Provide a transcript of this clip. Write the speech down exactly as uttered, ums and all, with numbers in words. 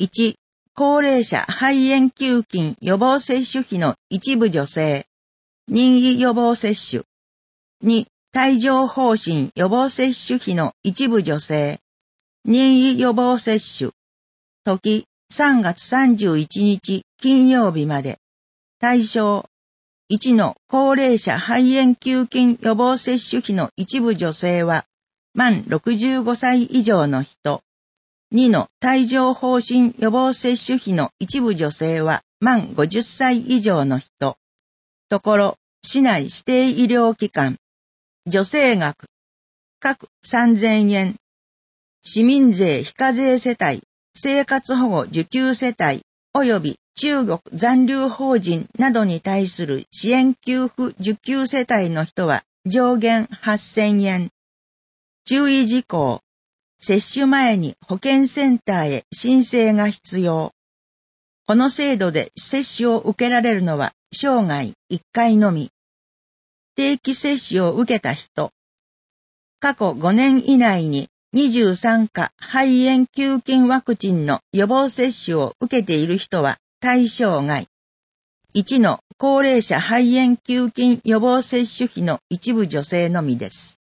いち、高齢者肺炎球菌予防接種費の一部助成、任意予防接種。に、帯状疱疹予防接種費の一部助成、任意予防接種。時、さんがつさんじゅういちにち金曜日まで。対象、いちの高齢者肺炎球菌予防接種費の一部助成は、満ろくじゅうごさい以上の人。にの帯状疱疹予防接種費の一部助成は、満ごじゅっさい以上の人。ところ、市内指定医療機関。助成額。各さんぜんえん。市民税非課税世帯、生活保護受給世帯、及び中国残留邦人などに対する支援給付受給世帯の人は上限はっせんえん。注意事項。接種前に保健センターへ申請が必要。この制度で接種を受けられるのは生涯いっかいのみ。定期接種を受けた人。過去ごねん以内ににじゅうさんか肺炎球菌ワクチンの予防接種を受けている人は対象外。いちの高齢者肺炎球菌予防接種費の一部助成のみです。